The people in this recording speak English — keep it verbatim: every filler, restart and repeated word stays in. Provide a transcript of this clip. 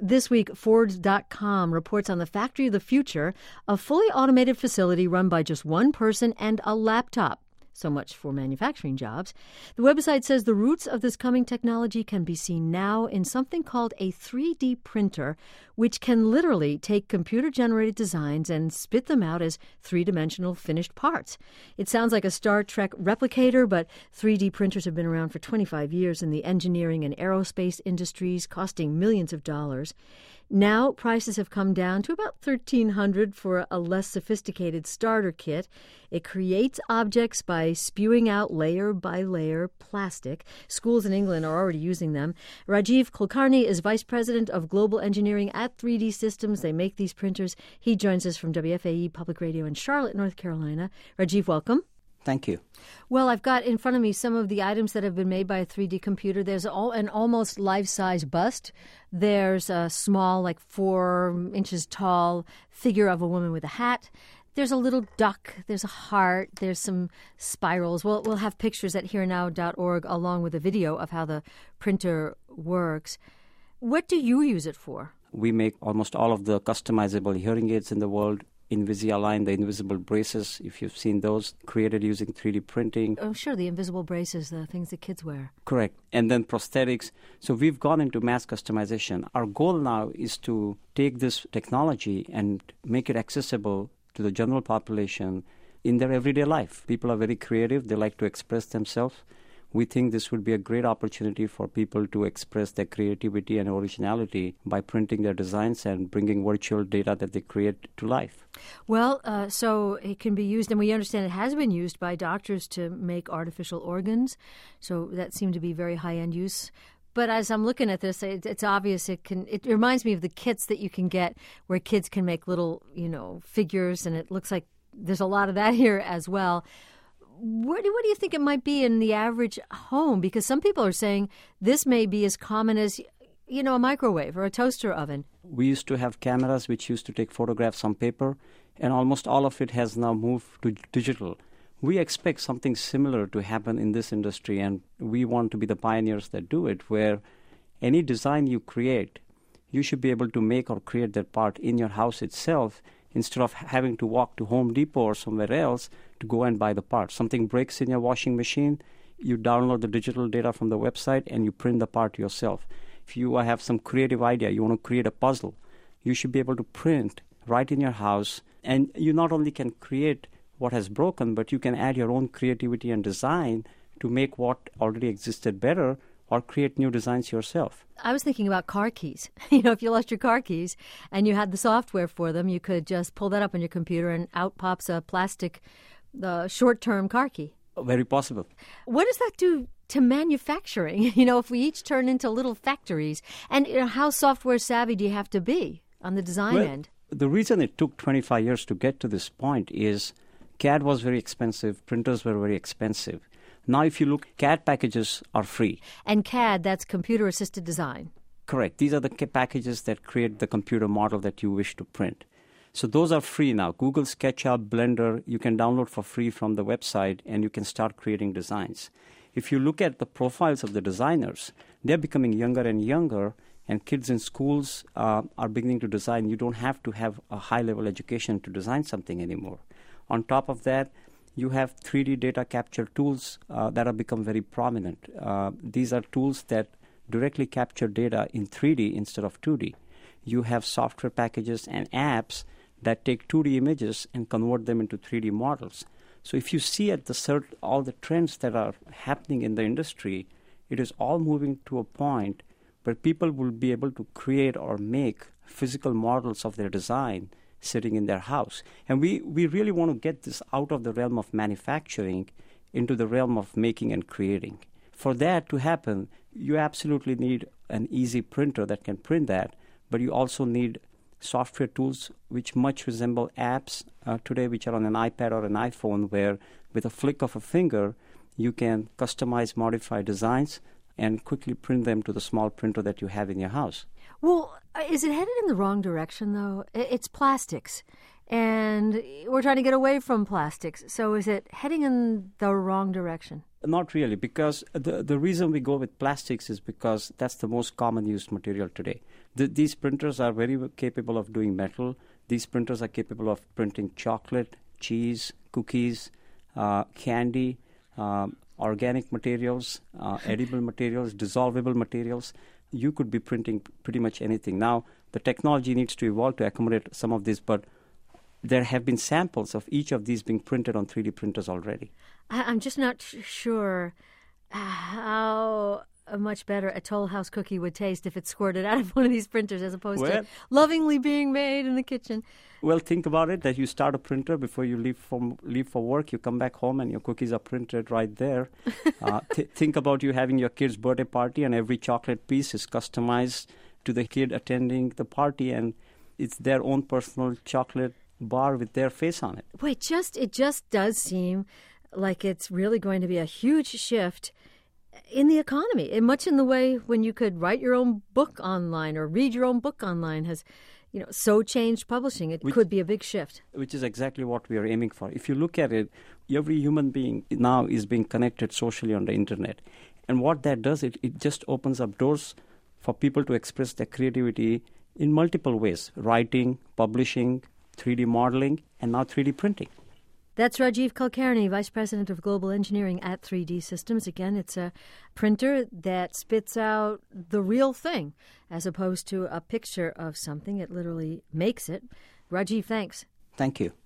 This week, Ford dot com reports on the factory of the future, a fully automated facility run by just one person and a laptop. So much for manufacturing jobs. The website says the roots of this coming technology can be seen now in something called a three D printer, which can literally take computer-generated designs and spit them out as three-dimensional finished parts. It sounds like a Star Trek replicator, but three D printers have been around for twenty-five years in the engineering and aerospace industries, costing millions of dollars. Now, prices have come down to about thirteen hundred dollars for a less sophisticated starter kit. It creates objects by spewing out layer by layer plastic. Schools in England are already using them. Rajiv Kulkarni is Vice President of Global Engineering at three D Systems. They make these printers. He joins us from W F A E Public Radio in Charlotte, North Carolina. Rajiv, welcome. Thank you. Well, I've got in front of me some of the items that have been made by a three D computer. There's all, an almost life-size bust. There's a small, like four inches tall figure of a woman with a hat. There's a little duck. There's a heart. There's some spirals. We'll, we'll have pictures at here now dot org along with a video of how the printer works. What do you use it for? We make almost all of the customizable hearing aids in the world. Invisalign, the invisible braces, if you've seen those, created using three D printing. Oh, sure, the invisible braces, the things that kids wear. Correct. And then prosthetics. So we've gone into mass customization. Our goal now is to take this technology and make it accessible to the general population in their everyday life. People are very creative. They like to express themselves. We think this would be a great opportunity for people to express their creativity and originality by printing their designs and bringing virtual data that they create to life. Well, uh, so it can be used, and we understand it has been used by doctors to make artificial organs. So that seemed to be very high-end use. But as I'm looking at this, it, it's obvious it can. It reminds me of the kits that you can get where kids can make little, you know, figures, and it looks like there's a lot of that here as well. What do, what do you think it might be in the average home? Because some people are saying this may be as common as, you know, a microwave or a toaster oven. We used to have cameras which used to take photographs on paper, and almost all of it has now moved to digital. We expect something similar to happen in this industry, and we want to be the pioneers that do it, where any design you create, you should be able to make or create that part in your house itself, instead of having to walk to Home Depot or somewhere else to go and buy the part. Something breaks in your washing machine, you download the digital data from the website and you print the part yourself. If you have some creative idea, you want to create a puzzle, you should be able to print right in your house. And you not only can create what has broken, but you can add your own creativity and design to make what already existed better, or create new designs yourself. I was thinking about car keys. You know, if you lost your car keys and you had the software for them, you could just pull that up on your computer and out pops a plastic the short-term car key. Very possible. What does that do to manufacturing? You know, if we each turn into little factories, and you know, how software savvy do you have to be on the design well, end? The reason it took twenty-five years to get to this point is C A D was very expensive, printers were very expensive. Now, if you look, C A D packages are free. And C A D, that's computer-assisted design. Correct. These are the packages that create the computer model that you wish to print. So those are free now. Google SketchUp, Blender, you can download for free from the website, and you can start creating designs. If you look at the profiles of the designers, they're becoming younger and younger, and kids in schools uh, are beginning to design. You don't have to have a high-level education to design something anymore. On top of that, you have three D data capture tools uh, that have become very prominent. Uh, these are tools that directly capture data in three D instead of two D. You have software packages and apps that take two D images and convert them into three D models. So if you see at the cert, all the trends that are happening in the industry, it is all moving to a point where people will be able to create or make physical models of their design sitting in their house. And we, we really want to get this out of the realm of manufacturing into the realm of making and creating. For that to happen, you absolutely need an easy printer that can print that, but you also need software tools which much resemble apps uh, today, which are on an iPad or an iPhone, where with a flick of a finger, you can customize, modify designs and quickly print them to the small printer that you have in your house. Well, is it headed in the wrong direction, though? It's plastics, and we're trying to get away from plastics. So is it heading in the wrong direction? Not really, because the, the reason we go with plastics is because that's the most common used material today. The, these printers are very capable of doing metal. These printers are capable of printing chocolate, cheese, cookies, uh, candy, um, organic materials, uh, edible materials, dissolvable materials. You could be printing pretty much anything. Now, the technology needs to evolve to accommodate some of this, but there have been samples of each of these being printed on three D printers already. I- I'm just not sh- sure how much better a Toll House cookie would taste if it squirted out of one of these printers as opposed well, to lovingly being made in the kitchen. Well, think about it, that you start a printer before you leave, from, leave for work. You come back home and your cookies are printed right there. uh, th- think about you having your kid's birthday party and every chocolate piece is customized to the kid attending the party, and it's their own personal chocolate bar with their face on it. Wait, just it just does seem like it's really going to be a huge shift in the economy, in much in the way when you could write your own book online or read your own book online has, you know, so changed publishing. It which, could be a big shift. Which is exactly what we are aiming for. If you look at it, every human being now is being connected socially on the internet. And what that does, it, it just opens up doors for people to express their creativity in multiple ways: writing, publishing, three D modeling, and now three D printing. That's Rajiv Kulkarni, Vice President of Global Engineering at three D Systems. Again, it's a printer that spits out the real thing as opposed to a picture of something. It literally makes it. Rajiv, thanks. Thank you.